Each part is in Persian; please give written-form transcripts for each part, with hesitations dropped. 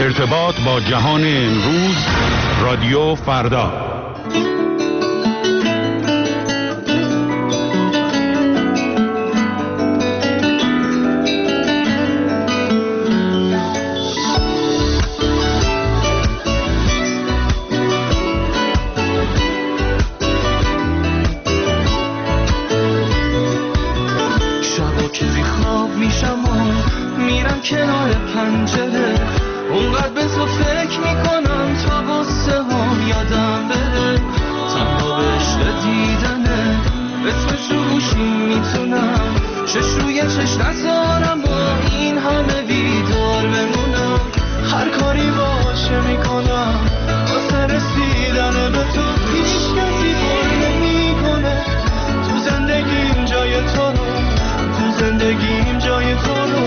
ارتباط با جهان امروز، رادیو فردا. شبا که بی خواب میشم و میرم کنار پنجره، اونقدر به تو فکر میکنم تا غصه هم یادم بره. تنها به عشق دیدنه اسمش رو گوشیم میتونم چش روی چش نذارم با این همه بیدار بمونم. هر کاری باشه میکنم واسه رسیدن به تو، هیچ کسی بار نمیکنه تو زندگیم جای تو رو، تو زندگیم جای تو رو.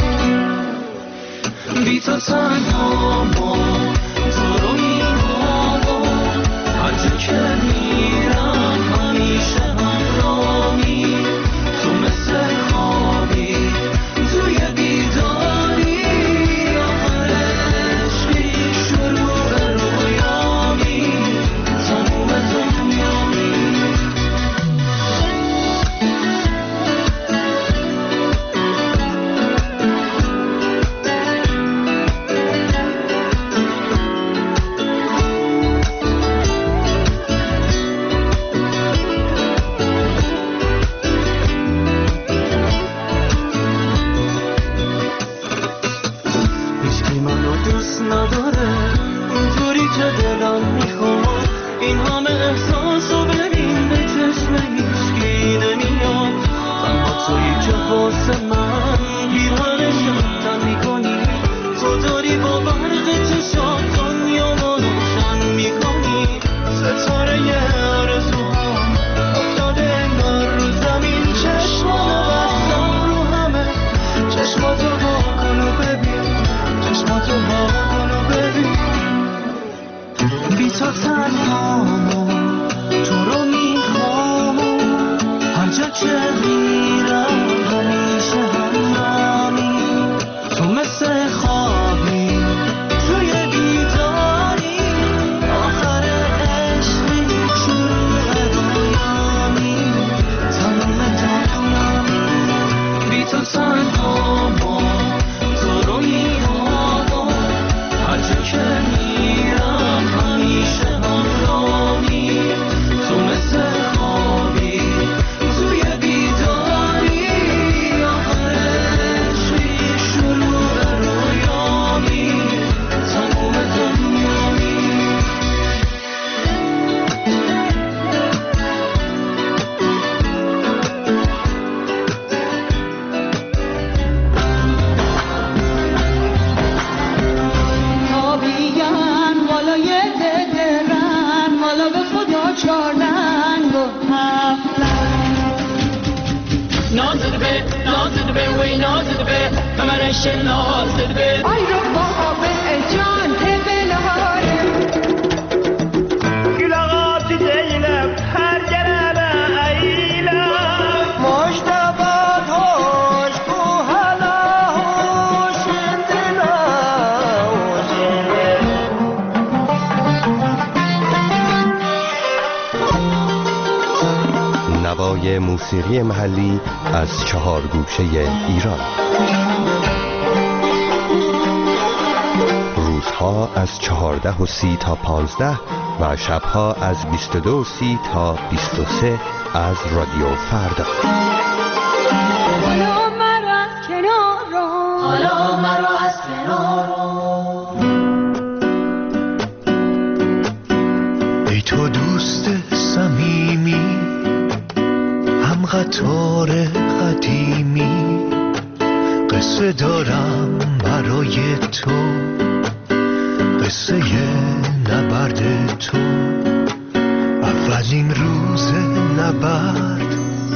بی تو تنهام تو رو میخوام، هر جا که میرم همیشه همراهی. تو مثل خوابی توی بیداری، آخر عشقی شروع رویامی، تموم دنیامی. نداره اونطوری که دلم میخواد، این همه احساس رو ببین به چشم هیچکی نمیاد. تنها تویی که واسه من بیرانه شدن میکنی، تو داری با برق چشات دنیا رو روشن میکنی. ستاره آرزوهام افتاده انگار رو زمین، چشماتو بستم رو همه، چشماتو وا کن و ببین، چشماتو وا کن و ببین. بی تو تنهام تو رو میخوام، هر جا که میرم همیشه همراهی. تو مثل خوابی توی بیداری، آخر عشقی شروع رویامی، تمام دنیامی. بی تو تنهام تو رو میخوام، هر جا که میرم همیشه همراهی. تو مثل خوابی توی بیداری، آخر عشقی شروع رویامی، تموم دنیامی. آبیان بالای درن، والا به خدا چارنگ و نازده به وی نازده به ممرش نازده به آی رو بابا جان تبلاره گلاغات دیلم هر جرابه ایلم مشتبات هوش کو هلا هوش دلا نوای موسیقی محلی از 4 گوشه ایران. روزها از 14:30 تا 15 و شبها از 22:30 تا 23 از رادیو فردا. حالا مرا از کنار رو، حالا مرا از کنار ای تو دوست صمیمی، هم قطار قدیمی، قصه دارم برای تو، قصه نبرد تو. اولین روز نبرد،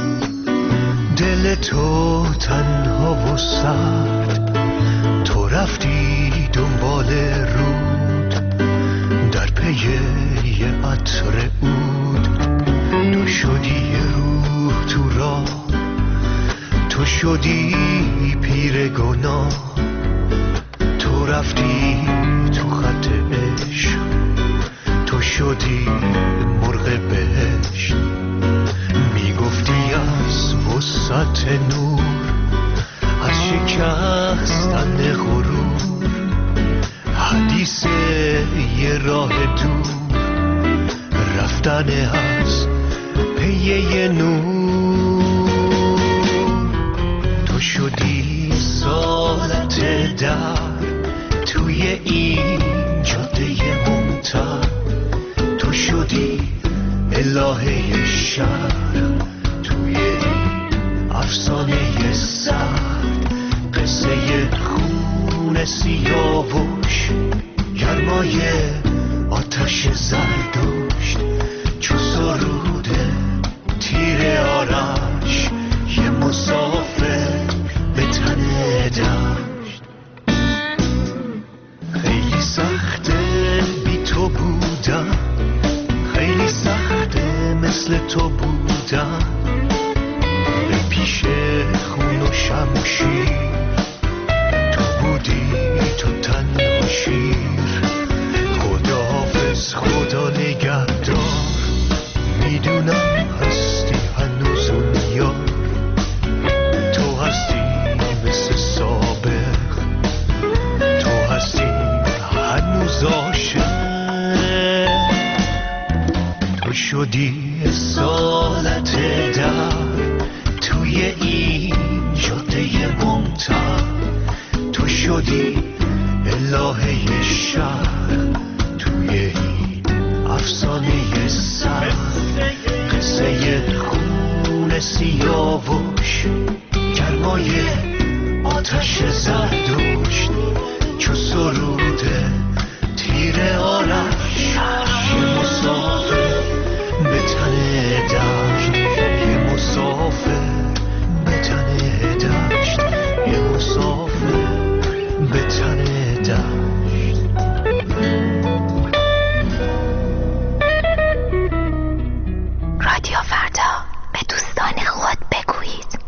دل تو تنها و سرد، تو رفتی دنبال رود در پی یه عطر عود. تو شدی روح تو راه، تو شدی پیر گناه، تو رفتی تو خط عشق تو شدی مرغ بهشت میگفتی از وسعت نور از شکستن غرور حدیث یه راه دور رفتن از پیه نور تو شدی سالت در توی این جاده ممتد تو شدی الهه شهر توی این افسانه سرد قصه خون سیاوش گرمای آتش زردشت چو سروده تیر آرش یه مسافر به تن دشت خیلی سخته بی تو بودم خیلی سخته مثل تو بودم به پیش خون و شمشیر تو بودی تو تنها شیر خداحافظ خدا نگهدار میدونم هستی هنوز اون یار تو هستی مثل سابق تو هستی هنوز عاشق تو شدی سالت در توی این جاده ممتد تو شدی الهه شهر توی این افسانه سر قصه خون سیاوش گرمای آتش زردشت چو سروده تیر آرش یه مسافر به تن دشت یه مسافر به تن دشت یه مسافر به تن دشت رادیو فردا به دوستان خود بگویید.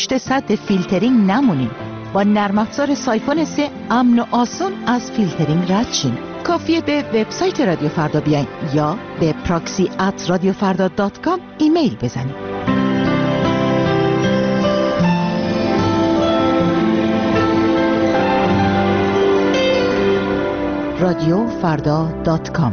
پشت سد فیلترینگ نمونین. با نرم افزار سایفون 3 امن و آسون از فیلترینگ رد شین. کافیه به وبسایت رادیو فردا بیاین یا به proxy@radiofarda.com ایمیل بزنید. radiofarda.com.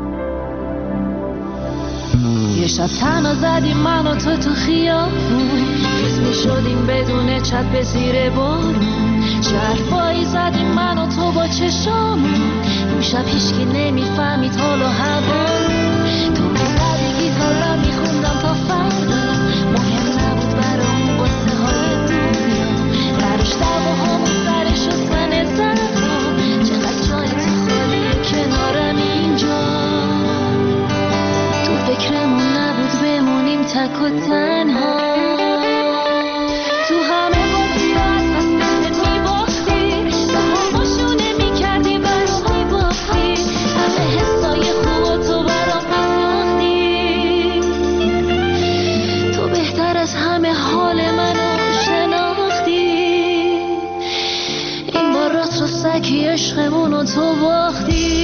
یه شب تنها زدیم من و تو خیابون، ریز می شدیم بدون چت به زیر بارون. چه حرفایی زدیم من و تو با چشامون، اون شب هیچکی نمیفهمید حال و هوامون. تو میزدی گیتار را میخوندم تا فردا، مهم نبود برامون قصه های دنیا. براش دعواهامون سر شستن زخما، چقدر جای تو خالیه کنارم اینجا. تو فکرمون نبود بمونیم تک و تنها. تو همه بازی از دستت میباختی، به هماشو نمیکردی برام میباختی، همه حسای خوب تو برام میساختی. تو بهتر از همه حال منو شناختی. این بار راست رو سکی عشقمونو تو باختی.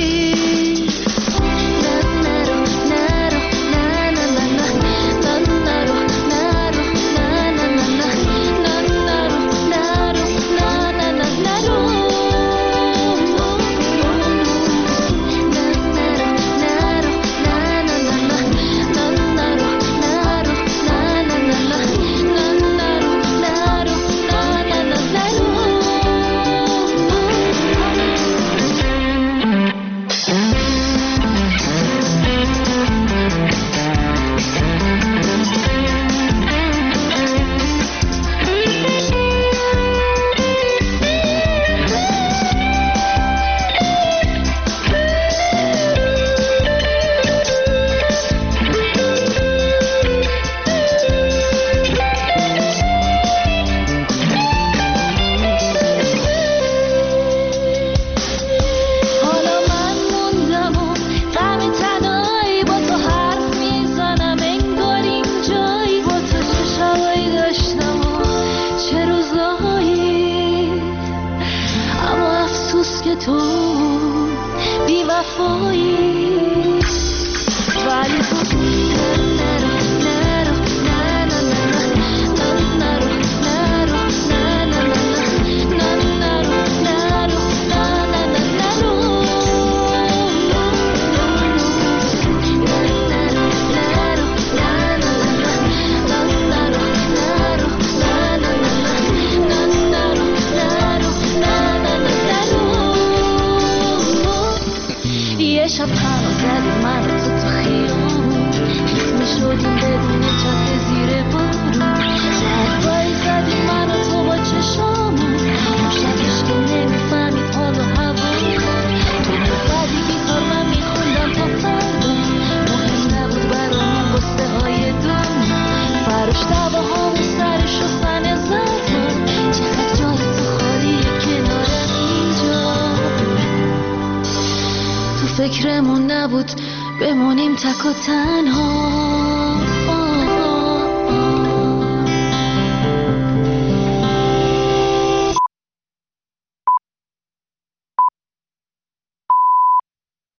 فکرمون نبود بمونیم تک و تنها.